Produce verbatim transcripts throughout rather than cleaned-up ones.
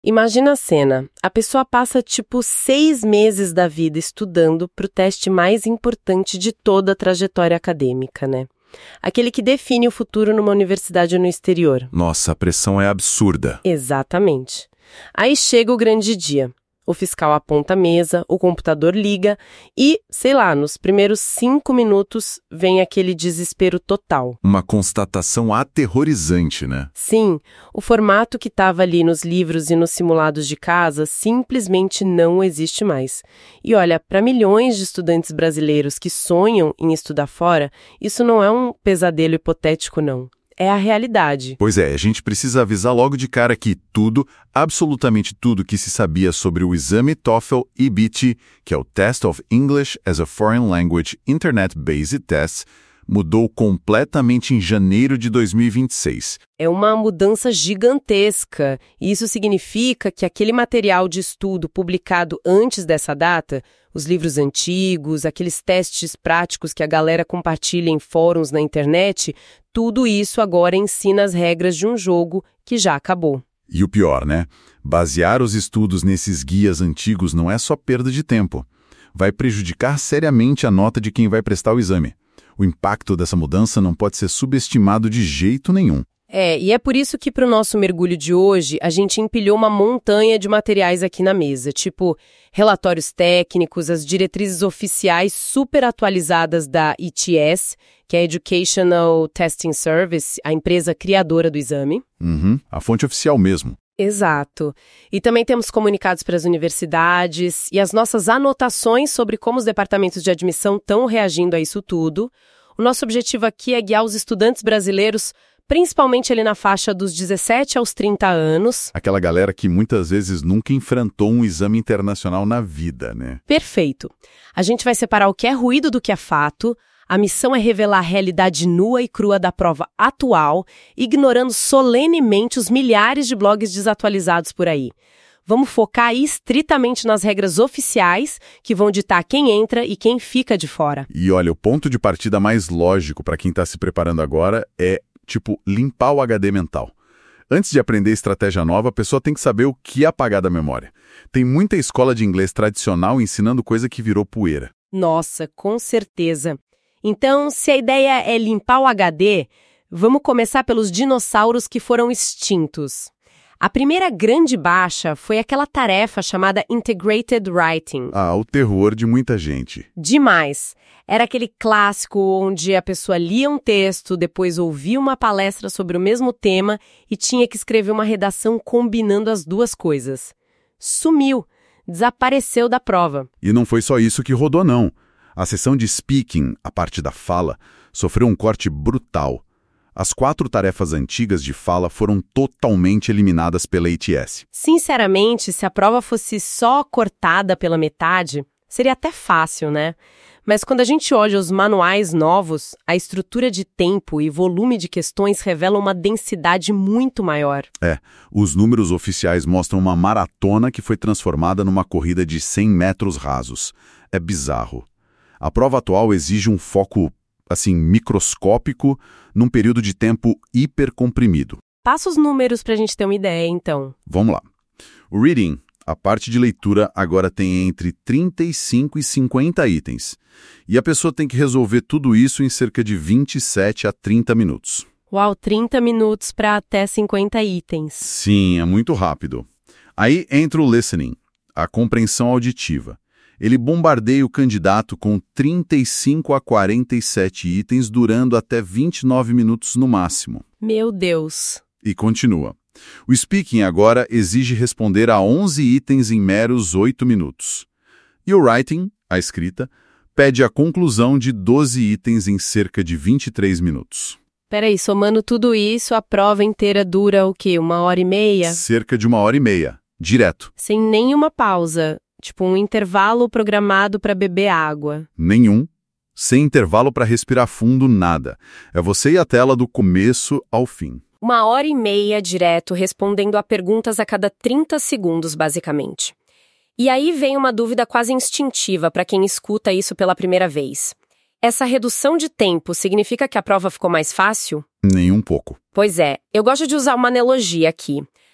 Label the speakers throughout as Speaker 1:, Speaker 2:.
Speaker 1: Imagina a cena. A pessoa passa tipo seis meses da vida estudando para o teste mais importante de toda a trajetória acadêmica, né? Aquele que define o futuro numa universidade no exterior.
Speaker 2: Nossa, a pressão é absurda.
Speaker 1: Exatamente. Aí chega o grande dia. O fiscal aponta a mesa, o computador liga e, sei lá, nos primeiros cinco minutos vem aquele desespero total.
Speaker 2: Uma constatação aterrorizante, né?
Speaker 1: Sim, o formato que estava ali nos livros e nos simulados de casa simplesmente não existe mais. E olha, para milhões de estudantes brasileiros que sonham em estudar fora, isso não é um pesadelo hipotético, não. É a realidade.
Speaker 2: Pois é, a gente precisa avisar logo de cara que tudo, absolutamente tudo que se sabia sobre o exame TOEFL E B T, que é o Test of English as a Foreign Language Internet-Based Test, mudou completamente em janeiro de dois mil e vinte e seis.
Speaker 1: É uma mudança gigantesca, e isso significa que aquele material de estudo publicado antes dessa data, os livros antigos, aqueles testes práticos que a galera compartilha em fóruns na internet, tudo isso agora ensina as regras de um jogo que já acabou.
Speaker 2: E o pior, né? Basear os estudos nesses guias antigos não é só perda de tempo. Vai prejudicar seriamente a nota de quem vai prestar o exame. O impacto dessa mudança não pode ser subestimado de jeito nenhum.
Speaker 1: É, e é por isso que para o nosso mergulho de hoje, a gente empilhou uma montanha de materiais aqui na mesa, tipo relatórios técnicos, as diretrizes oficiais super atualizadas da E T S, que é a Educational Testing Service, a empresa criadora do exame.
Speaker 2: Uhum, a fonte oficial mesmo.
Speaker 1: Exato. E também temos comunicados para as universidades e as nossas anotações sobre como os departamentos de admissão estão reagindo a isso tudo. O nosso objetivo aqui é guiar os estudantes brasileiros, principalmente ali na faixa dos dezessete aos trinta anos.
Speaker 2: Aquela galera que muitas vezes nunca enfrentou um exame internacional na vida, né?
Speaker 1: Perfeito. A gente vai separar o que é ruído do que é fato. A missão é revelar a realidade nua e crua da prova atual, ignorando solenemente os milhares de blogs desatualizados por aí. Vamos focar aí estritamente nas regras oficiais, que vão ditar quem entra e quem fica de fora.
Speaker 2: E olha, o ponto de partida mais lógico para quem está se preparando agora é, tipo, limpar o H D mental. Antes de aprender estratégia nova, a pessoa tem que saber o que apagar da memória. Tem muita escola de inglês tradicional ensinando coisa que virou poeira.
Speaker 1: Nossa, com certeza. Então, se a ideia é limpar o H D, vamos começar pelos dinossauros que foram extintos. A primeira grande baixa foi aquela tarefa chamada Integrated Writing.
Speaker 2: Ah, o terror de muita gente.
Speaker 1: Demais. Era aquele clássico onde a pessoa lia um texto, depois ouvia uma palestra sobre o mesmo tema e tinha que escrever uma redação combinando as duas coisas. Sumiu. Desapareceu da prova.
Speaker 2: E não foi só isso que rodou, não. A seção de speaking, a parte da fala, sofreu um corte brutal. As quatro tarefas antigas de fala foram totalmente eliminadas pela A T S.
Speaker 1: Sinceramente, se a prova fosse só cortada pela metade, seria até fácil, né? Mas quando a gente olha os manuais novos, a estrutura de tempo e volume de questões revelam uma densidade muito maior.
Speaker 2: É, os números oficiais mostram uma maratona que foi transformada numa corrida de cem metros rasos. É bizarro. A prova atual exige um foco, assim, microscópico, num período de tempo hipercomprimido.
Speaker 1: Passa os números para a gente ter uma ideia, então.
Speaker 2: Vamos lá. O reading, a parte de leitura, agora tem entre trinta e cinco e cinquenta itens. E a pessoa tem que resolver tudo isso em cerca de vinte e sete a trinta minutos.
Speaker 1: Uau, trinta minutos para até cinquenta itens.
Speaker 2: Sim, é muito rápido. Aí entra o listening, a compreensão auditiva. Ele bombardeia o candidato com trinta e cinco a quarenta e sete itens, durando até vinte e nove minutos no máximo.
Speaker 1: Meu Deus!
Speaker 2: E continua. O speaking agora exige responder a onze itens em meros oito minutos. E o writing, a escrita, pede a conclusão de doze itens em cerca de vinte e três minutos.
Speaker 1: Peraí, somando tudo isso, a prova inteira dura o quê? Uma hora e meia?
Speaker 2: Cerca de uma hora e meia, direto.
Speaker 1: Sem nenhuma pausa. Tipo um intervalo programado para beber água.
Speaker 2: Nenhum. Sem intervalo para respirar fundo, nada. É você e a tela do começo ao fim.
Speaker 1: Uma hora e meia direto, respondendo a perguntas a cada trinta segundos, basicamente. E aí vem uma dúvida quase instintiva para quem escuta isso pela primeira vez. Essa redução de tempo significa que a prova ficou mais fácil?
Speaker 2: Nem um pouco.
Speaker 1: Pois é, eu gosto de usar uma analogia aqui.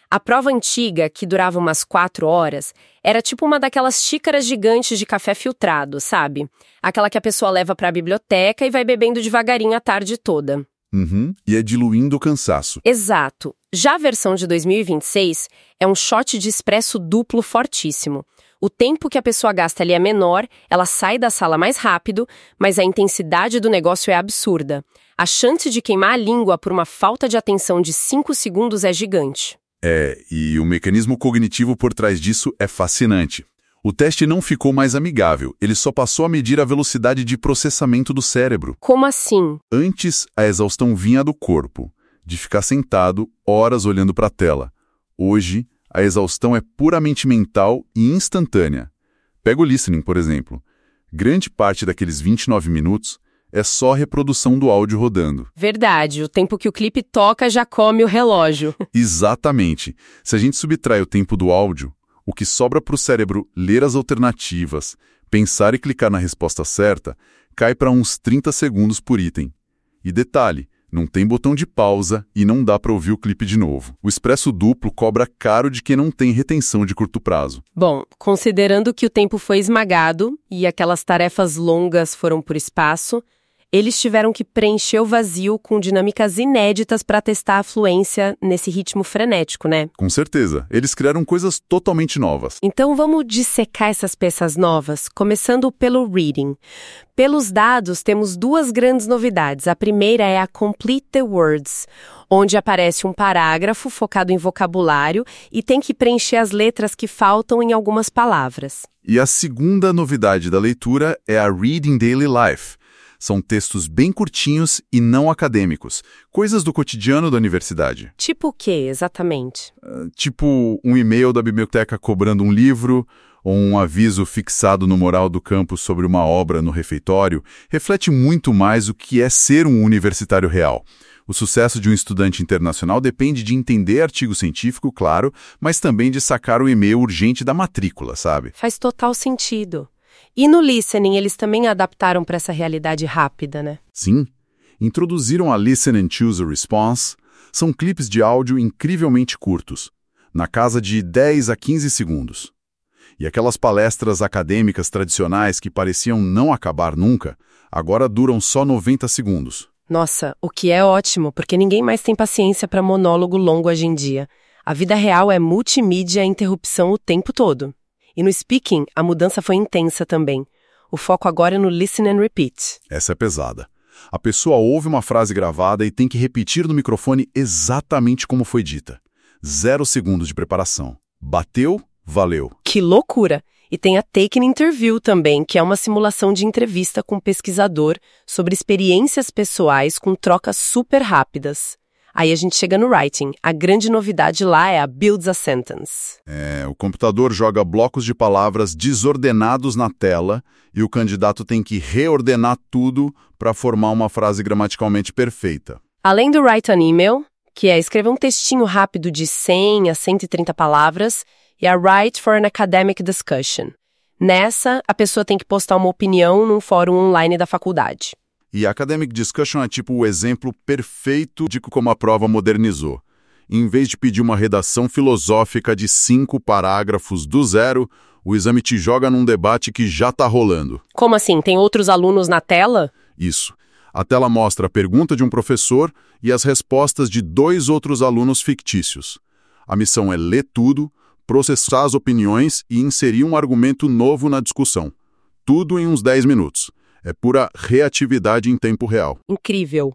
Speaker 1: A prova antiga, que durava umas quatro horas, era tipo uma daquelas xícaras gigantes de café filtrado, sabe? Aquela que a pessoa leva para a biblioteca e vai bebendo devagarinho a tarde toda.
Speaker 2: Uhum. E é diluindo o cansaço.
Speaker 1: Exato. Já a versão de dois mil e vinte e seis é um shot de espresso duplo fortíssimo. O tempo que a pessoa gasta ali é menor, ela sai da sala mais rápido, mas a intensidade do negócio é absurda. A chance de queimar a língua por uma falta de atenção de cinco segundos é gigante.
Speaker 2: É, e o mecanismo cognitivo por trás disso é fascinante. O teste não ficou mais amigável, ele só passou a medir a velocidade de processamento do cérebro.
Speaker 1: Como assim?
Speaker 2: Antes, a exaustão vinha do corpo, de ficar sentado horas olhando para a tela. Hoje, a exaustão é puramente mental e instantânea. Pega o listening, por exemplo. Grande parte daqueles vinte e nove minutos é só reprodução do áudio rodando.
Speaker 1: Verdade, o tempo que o clipe toca já come o relógio.
Speaker 2: Exatamente. Se a gente subtrai o tempo do áudio, o que sobra para o cérebro ler as alternativas, pensar e clicar na resposta certa, cai para uns trinta segundos por item. E detalhe, não tem botão de pausa e não dá para ouvir o clipe de novo. O expresso duplo cobra caro de quem não tem retenção de curto prazo.
Speaker 1: Bom, considerando que o tempo foi esmagado e aquelas tarefas longas foram por espaço, eles tiveram que preencher o vazio com dinâmicas inéditas para testar a fluência nesse ritmo frenético, né?
Speaker 2: Com certeza. Eles criaram coisas totalmente novas.
Speaker 1: Então vamos dissecar essas peças novas, começando pelo reading. Pelos dados, temos duas grandes novidades. A primeira é a Complete the Words, onde aparece um parágrafo focado em vocabulário e tem que preencher as letras que faltam em algumas palavras.
Speaker 2: E a segunda novidade da leitura é a Reading Daily Life. São textos bem curtinhos e não acadêmicos, coisas do cotidiano da universidade.
Speaker 1: Tipo o quê, exatamente?
Speaker 2: Uh, tipo um e-mail da biblioteca cobrando um livro, ou um aviso fixado no mural do campus sobre uma obra no refeitório, reflete muito mais o que é ser um universitário real. O sucesso de um estudante internacional depende de entender artigo científico, claro, mas também de sacar o e-mail urgente da matrícula, sabe?
Speaker 1: Faz total sentido. E no listening, eles também adaptaram para essa realidade rápida, né?
Speaker 2: Sim. Introduziram a Listen and Choose a Response. São clipes de áudio incrivelmente curtos, na casa de dez a quinze segundos. E aquelas palestras acadêmicas tradicionais que pareciam não acabar nunca, agora duram só noventa segundos.
Speaker 1: Nossa, o que é ótimo, porque ninguém mais tem paciência para monólogo longo hoje em dia. A vida real é multimídia e interrupção o tempo todo. E no speaking, a mudança foi intensa também. O foco agora é no listen and repeat.
Speaker 2: Essa é pesada. A pessoa ouve uma frase gravada e tem que repetir no microfone exatamente como foi dita. Zero segundos de preparação. Bateu, valeu.
Speaker 1: Que loucura! E tem a Taken Interview também, que é uma simulação de entrevista com um pesquisador sobre experiências pessoais com trocas super rápidas. Aí a gente chega no writing. A grande novidade lá é a Builds a Sentence.
Speaker 2: É, o computador joga blocos de palavras desordenados na tela e o candidato tem que reordenar tudo para formar uma frase gramaticalmente perfeita.
Speaker 1: Além do Write an Email, que é escrever um textinho rápido de cem a cento e trinta palavras, e a Write for an Academic Discussion. Nessa, a pessoa tem que postar uma opinião num fórum online da faculdade.
Speaker 2: E a Academic Discussion é tipo o exemplo perfeito de como a prova modernizou. Em vez de pedir uma redação filosófica de cinco parágrafos do zero, o exame te joga num debate que já está rolando.
Speaker 1: Como assim? Tem outros alunos na tela?
Speaker 2: Isso. A tela mostra a pergunta de um professor e as respostas de dois outros alunos fictícios. A missão é ler tudo, processar as opiniões e inserir um argumento novo na discussão. Tudo em uns dez minutos. É pura reatividade em tempo real.
Speaker 1: Incrível.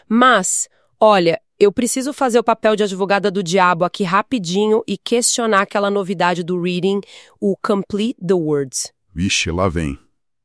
Speaker 1: Mas, olha, eu preciso fazer o papel de advogada do diabo aqui rapidinho e questionar aquela novidade do reading, o Complete the Words.
Speaker 2: Vixe, lá vem.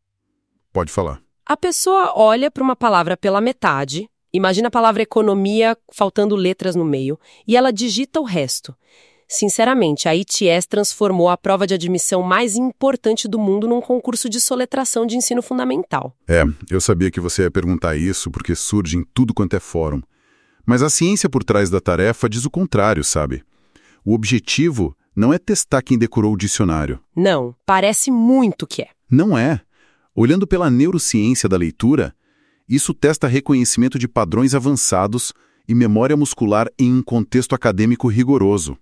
Speaker 2: Pode falar.
Speaker 1: A pessoa olha para uma palavra pela metade, imagina a palavra economia faltando letras no meio, e ela digita o resto. Sinceramente, a I T S transformou a prova de admissão mais importante do mundo num concurso de soletração de ensino fundamental.
Speaker 2: É, eu sabia que você ia perguntar isso porque surge em tudo quanto é fórum. Mas a ciência por trás da tarefa diz o contrário, sabe? O objetivo não é testar quem decorou o dicionário.
Speaker 1: Não, parece muito que é.
Speaker 2: Não é. Olhando pela neurociência da leitura, isso testa reconhecimento de padrões avançados e memória muscular em um contexto acadêmico rigoroso.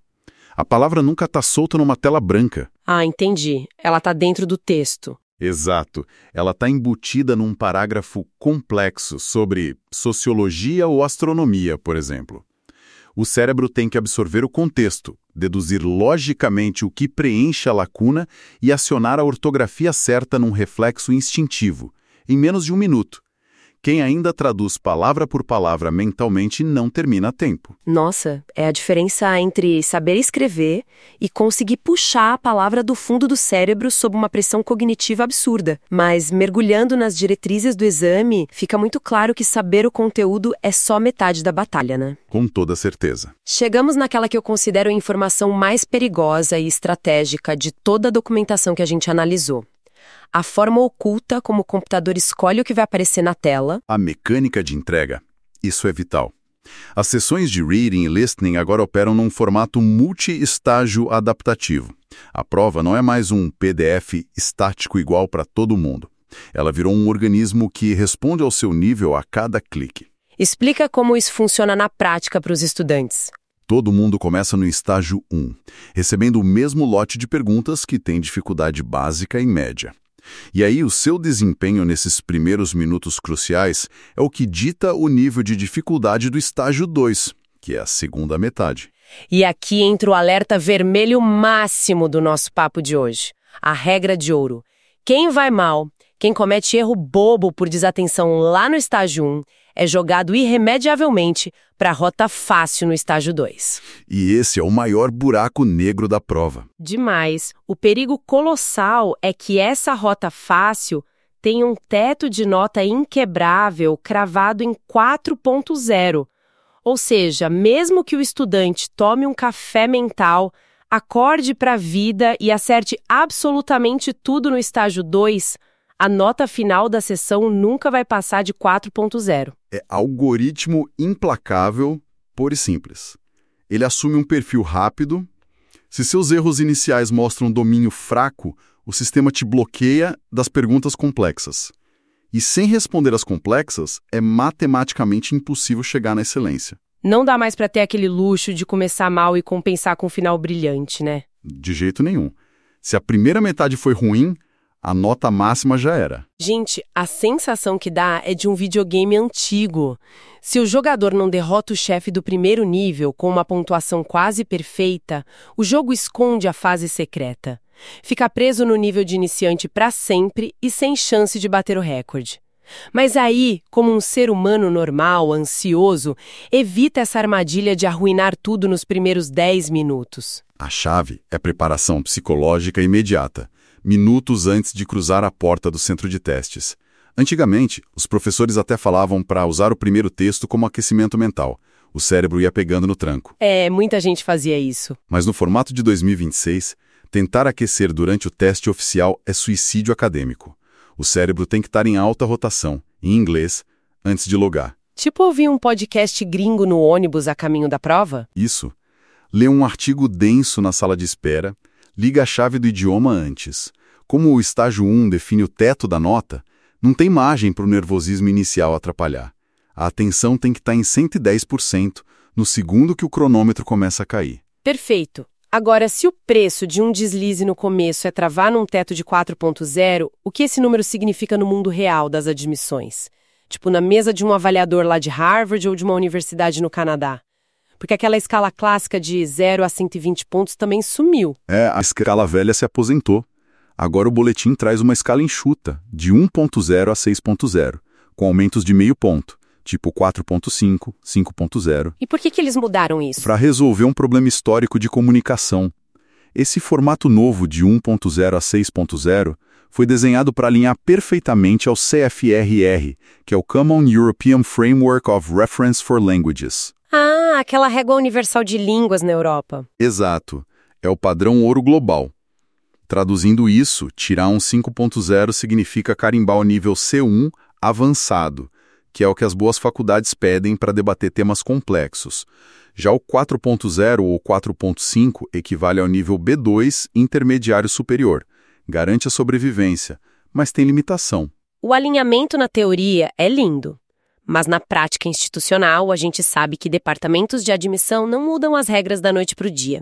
Speaker 2: A palavra nunca está solta numa tela branca.
Speaker 1: Ah, entendi. Ela está dentro do texto.
Speaker 2: Exato. Ela está embutida num parágrafo complexo sobre sociologia ou astronomia, por exemplo. O cérebro tem que absorver o contexto, deduzir logicamente o que preenche a lacuna e acionar a ortografia certa num reflexo instintivo, em menos de um minuto. Quem ainda traduz palavra por palavra mentalmente não termina a tempo.
Speaker 1: Nossa, é a diferença entre saber escrever e conseguir puxar a palavra do fundo do cérebro sob uma pressão cognitiva absurda. Mas, mergulhando nas diretrizes do exame, fica muito claro que saber o conteúdo é só metade da batalha, né?
Speaker 2: Com toda certeza.
Speaker 1: Chegamos naquela que eu considero a informação mais perigosa e estratégica de toda a documentação que a gente analisou. A forma oculta como o computador escolhe o que vai aparecer na tela.
Speaker 2: A mecânica de entrega. Isso é vital. As sessões de reading e listening agora operam num formato multi-estágio adaptativo. A prova não é mais um P D F estático igual para todo mundo. Ela virou um organismo que responde ao seu nível a cada clique.
Speaker 1: Explica como isso funciona na prática para os estudantes.
Speaker 2: Todo mundo começa no estágio um, recebendo o mesmo lote de perguntas que tem dificuldade básica e média. E aí o seu desempenho nesses primeiros minutos cruciais é o que dita o nível de dificuldade do estágio dois, que é a segunda metade.
Speaker 1: E aqui entra o alerta vermelho máximo do nosso papo de hoje. A regra de ouro. Quem vai mal, quem comete erro bobo por desatenção lá no estágio um, é jogado irremediavelmente para a rota fácil no estágio dois.
Speaker 2: E esse é o maior buraco negro da prova.
Speaker 1: Demais. O perigo colossal é que essa rota fácil tem um teto de nota inquebrável cravado em quatro ponto zero. Ou seja, mesmo que o estudante tome um café mental, acorde para a vida e acerte absolutamente tudo no estágio dois, a nota final da sessão nunca vai passar de quatro ponto zero.
Speaker 2: É algoritmo implacável, puro e simples. Ele assume um perfil rápido. Se seus erros iniciais mostram domínio fraco, o sistema te bloqueia das perguntas complexas. E sem responder as complexas, é matematicamente impossível chegar na excelência.
Speaker 1: Não dá mais para ter aquele luxo de começar mal e compensar com um final brilhante, né?
Speaker 2: De jeito nenhum. Se a primeira metade foi ruim, a nota máxima já era.
Speaker 1: Gente, a sensação que dá é de um videogame antigo. Se o jogador não derrota o chefe do primeiro nível com uma pontuação quase perfeita, o jogo esconde a fase secreta. Fica preso no nível de iniciante para sempre e sem chance de bater o recorde. Mas aí, como um ser humano normal, ansioso, evita essa armadilha de arruinar tudo nos primeiros dez minutos.
Speaker 2: A chave é preparação psicológica imediata, minutos antes de cruzar a porta do centro de testes. Antigamente, os professores até falavam para usar o primeiro texto como aquecimento mental. O cérebro ia pegando no tranco.
Speaker 1: É, muita gente fazia isso.
Speaker 2: Mas no formato de dois mil e vinte e seis, tentar aquecer durante o teste oficial é suicídio acadêmico. O cérebro tem que estar em alta rotação, em inglês, antes de logar.
Speaker 1: Tipo ouvir um podcast gringo no ônibus a caminho da prova?
Speaker 2: Isso. Lê um artigo denso na sala de espera, liga a chave do idioma antes. Como o estágio um define o teto da nota, não tem margem para o nervosismo inicial atrapalhar. A atenção tem que estar em cento e dez por cento no segundo que o cronômetro começa a cair.
Speaker 1: Perfeito. Agora, se o preço de um deslize no começo é travar num teto de quatro ponto zero, o que esse número significa no mundo real das admissões? Tipo, na mesa de um avaliador lá de Harvard ou de uma universidade no Canadá? Porque aquela escala clássica de zero a cento e vinte pontos também sumiu.
Speaker 2: É, a escala velha se aposentou. Agora o boletim traz uma escala enxuta, de um ponto zero a seis ponto zero, com aumentos de meio ponto, tipo quatro ponto cinco, cinco ponto zero.
Speaker 1: E por que que eles mudaram isso?
Speaker 2: Para resolver um problema histórico de comunicação. Esse formato novo de um ponto zero a seis ponto zero foi desenhado para alinhar perfeitamente ao C F R R, que é o Common European Framework of Reference for Languages.
Speaker 1: Ah, aquela régua universal de línguas na Europa.
Speaker 2: Exato. É o padrão ouro global. Traduzindo isso, tirar um cinco ponto zero significa carimbar o nível C um avançado, que é o que as boas faculdades pedem para debater temas complexos. Já o quatro ponto zero ou quatro ponto cinco equivale ao nível B dois intermediário superior. Garante a sobrevivência, mas tem limitação.
Speaker 1: O alinhamento na teoria é lindo, mas na prática institucional a gente sabe que departamentos de admissão não mudam as regras da noite para o dia.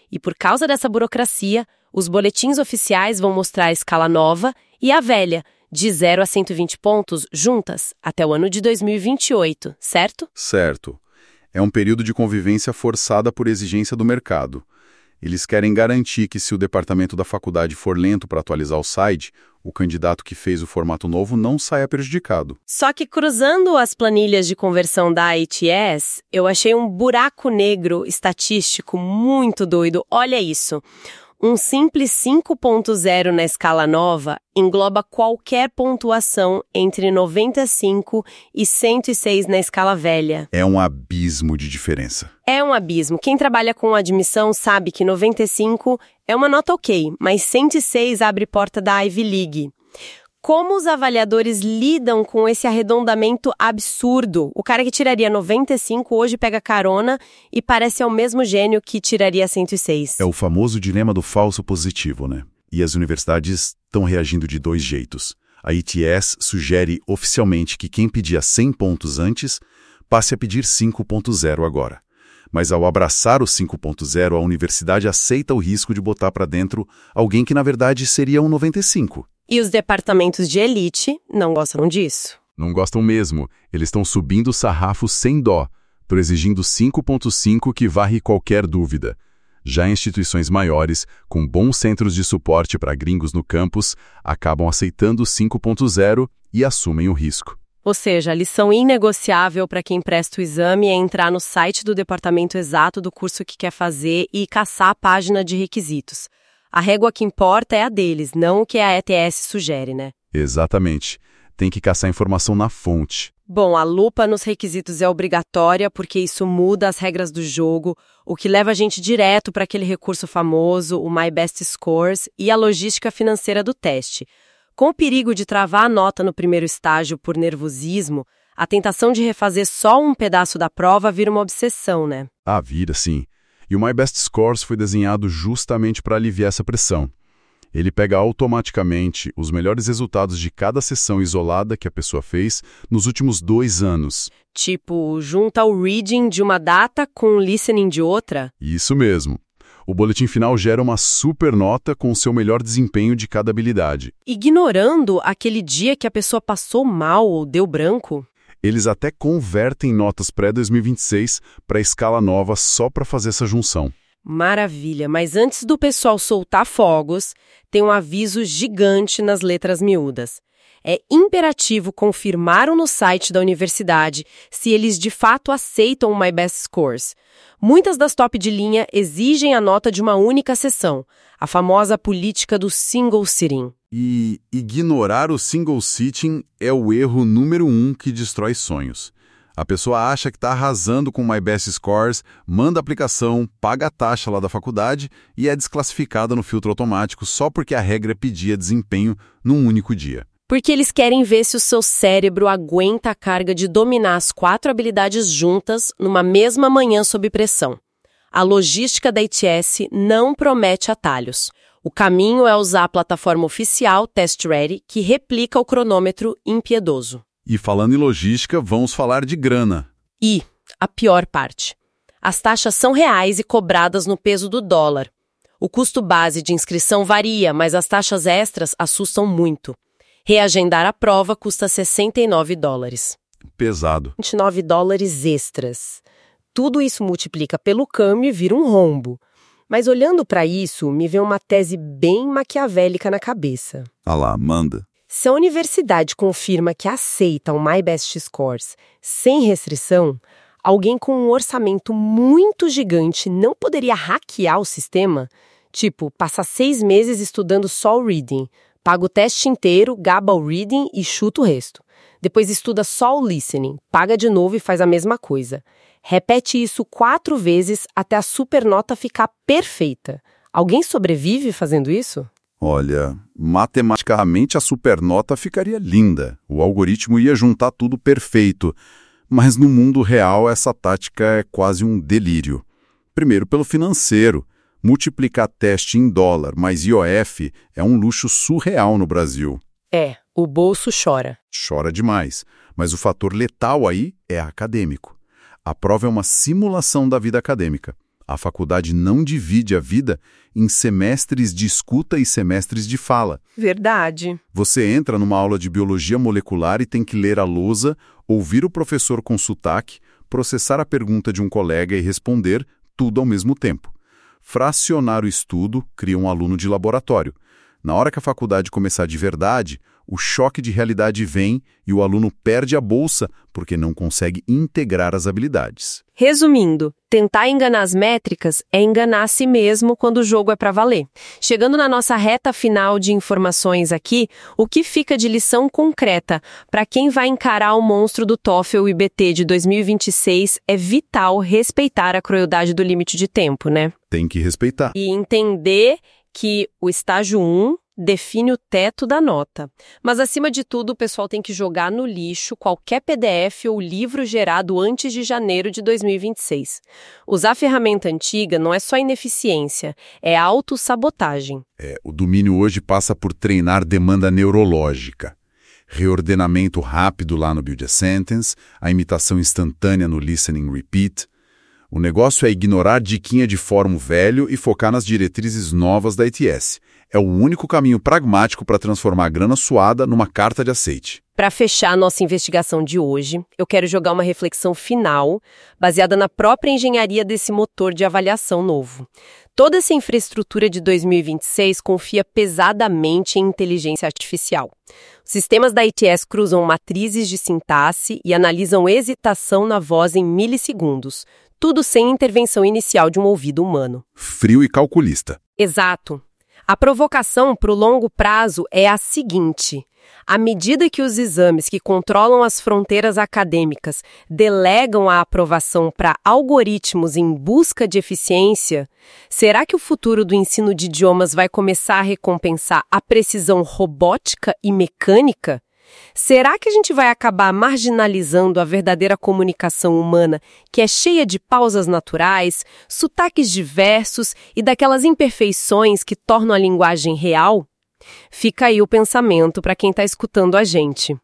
Speaker 1: E por causa dessa burocracia, os boletins oficiais vão mostrar a escala nova e a velha, de zero a cento e vinte pontos, juntas, até o ano de dois mil e vinte e oito, certo?
Speaker 2: Certo. É um período de convivência forçada por exigência do mercado. Eles querem garantir que se o departamento da faculdade for lento para atualizar o site, o candidato que fez o formato novo não saia prejudicado.
Speaker 1: Só que cruzando as planilhas de conversão da I T S, eu achei um buraco negro estatístico muito doido. Olha isso. Um simples cinco ponto zero na escala nova engloba qualquer pontuação entre noventa e cinco e cento e seis na escala velha.
Speaker 2: É um abismo de diferença.
Speaker 1: É um abismo. Quem trabalha com admissão sabe que noventa e cinco é uma nota ok, mas cento e seis abre porta da Ivy League. Como os avaliadores lidam com esse arredondamento absurdo? O cara que tiraria noventa e cinco hoje pega carona e parece ao mesmo gênio que tiraria cento e seis.
Speaker 2: É o famoso dilema do falso positivo, né? E as universidades estão reagindo de dois jeitos. A I T S sugere oficialmente que quem pedia cem pontos antes passe a pedir cinco ponto zero agora. Mas ao abraçar o cinco ponto zero, a universidade aceita o risco de botar para dentro alguém que na verdade seria um noventa e cinco.
Speaker 1: E os departamentos de elite não gostam disso.
Speaker 2: Não gostam mesmo. Eles estão subindo o sarrafo sem dó, por exigindo cinco ponto cinco que varre qualquer dúvida. Já instituições maiores, com bons centros de suporte para gringos no campus, acabam aceitando o cinco ponto zero e assumem o risco.
Speaker 1: Ou seja, a lição inegociável para quem presta o exame é entrar no site do departamento exato do curso que quer fazer e caçar a página de requisitos. A régua que importa é a deles, não o que a E T S sugere, né?
Speaker 2: Exatamente. Tem que caçar informação na fonte.
Speaker 1: Bom, a lupa nos requisitos é obrigatória porque isso muda as regras do jogo, o que leva a gente direto para aquele recurso famoso, o My Best Scores, e a logística financeira do teste. Com o perigo de travar a nota no primeiro estágio por nervosismo, a tentação de refazer só um pedaço da prova vira uma obsessão, né?
Speaker 2: Ah, vira sim. E o My Best Scores foi desenhado justamente para aliviar essa pressão. Ele pega automaticamente os melhores resultados de cada sessão isolada que a pessoa fez nos últimos dois anos.
Speaker 1: Tipo, junta o reading de uma data com o listening de outra?
Speaker 2: Isso mesmo. O boletim final gera uma super nota com o seu melhor desempenho de cada habilidade.
Speaker 1: Ignorando aquele dia que a pessoa passou mal ou deu branco?
Speaker 2: Eles até convertem notas pré-dois mil e vinte e seis para a escala nova só para fazer essa junção.
Speaker 1: Maravilha, mas antes do pessoal soltar fogos, tem um aviso gigante nas letras miúdas. É imperativo confirmar no site da universidade se eles de fato aceitam o My Best Scores. Muitas das top de linha exigem a nota de uma única sessão, a famosa política do single sitting.
Speaker 2: E ignorar o single sitting é o erro número um que destrói sonhos. A pessoa acha que está arrasando com o My Best Scores, manda a aplicação, paga a taxa lá da faculdade e é desclassificada no filtro automático só porque a regra pedia desempenho num único dia.
Speaker 1: Porque eles querem ver se o seu cérebro aguenta a carga de dominar as quatro habilidades juntas numa mesma manhã sob pressão. A logística da I T S não promete atalhos. O caminho é usar a plataforma oficial TestReady, que replica o cronômetro impiedoso.
Speaker 2: E falando em logística, vamos falar de grana.
Speaker 1: E a pior parte. As taxas são reais e cobradas no peso do dólar. O custo base de inscrição varia, mas as taxas extras assustam muito. Reagendar a prova custa sessenta e nove dólares.
Speaker 2: Pesado.
Speaker 1: vinte e nove dólares extras. Tudo isso multiplica pelo câmbio e vira um rombo. Mas olhando para isso, me vem uma tese bem maquiavélica na cabeça.
Speaker 2: Ah lá, manda.
Speaker 1: Se a universidade confirma que aceita o My Best Scores sem restrição, alguém com um orçamento muito gigante não poderia hackear o sistema? Tipo, passar seis meses estudando só o reading, paga o teste inteiro, gaba o reading e chuta o resto. Depois estuda só o listening, paga de novo e faz a mesma coisa. Repete isso quatro vezes até a supernota ficar perfeita. Alguém sobrevive fazendo isso?
Speaker 2: Olha, matematicamente a supernota ficaria linda. O algoritmo ia juntar tudo perfeito. Mas no mundo real essa tática é quase um delírio. Primeiro pelo financeiro. Multiplicar teste em dólar mais I O F é um luxo surreal no Brasil.
Speaker 1: É, o bolso chora.
Speaker 2: Chora demais. Mas o fator letal aí é acadêmico. A prova é uma simulação da vida acadêmica. A faculdade não divide a vida em semestres de escuta e semestres de fala.
Speaker 1: Verdade.
Speaker 2: Você entra numa aula de biologia molecular e tem que ler a lousa, ouvir o professor com sotaque, processar a pergunta de um colega e responder, tudo ao mesmo tempo. Fracionar o estudo cria um aluno de laboratório. Na hora que a faculdade começar de verdade, o choque de realidade vem e o aluno perde a bolsa porque não consegue integrar as habilidades.
Speaker 1: Resumindo, tentar enganar as métricas é enganar a si mesmo quando o jogo é para valer. Chegando na nossa reta final de informações aqui, o que fica de lição concreta para quem vai encarar o monstro do TOEFL e B T de dois mil e vinte e seis é vital respeitar a crueldade do limite de tempo, né?
Speaker 2: Tem que respeitar.
Speaker 1: E entender que o estágio um define o teto da nota. Mas, acima de tudo, o pessoal tem que jogar no lixo qualquer P D F ou livro gerado antes de janeiro de dois mil e vinte e seis. Usar ferramenta antiga não é só ineficiência, é autossabotagem.
Speaker 2: É, o domínio hoje passa por treinar demanda neurológica. Reordenamento rápido lá no Build a Sentence, a imitação instantânea no Listening Repeat. O negócio é ignorar diquinha de fórum velho e focar nas diretrizes novas da I T S. É o único caminho pragmático para transformar a grana suada numa carta de aceite.
Speaker 1: Para fechar a nossa investigação de hoje, eu quero jogar uma reflexão final, baseada na própria engenharia desse motor de avaliação novo. Toda essa infraestrutura de dois mil e vinte e seis confia pesadamente em inteligência artificial. Os sistemas da I T S cruzam matrizes de sintaxe e analisam hesitação na voz em milissegundos, tudo sem intervenção inicial de um ouvido humano.
Speaker 2: Frio e calculista.
Speaker 1: Exato. A provocação para o longo prazo é a seguinte: à medida que os exames que controlam as fronteiras acadêmicas delegam a aprovação para algoritmos em busca de eficiência, será que o futuro do ensino de idiomas vai começar a recompensar a precisão robótica e mecânica? Será que a gente vai acabar marginalizando a verdadeira comunicação humana, que é cheia de pausas naturais, sotaques diversos e daquelas imperfeições que tornam a linguagem real? Fica aí o pensamento para quem está escutando a gente.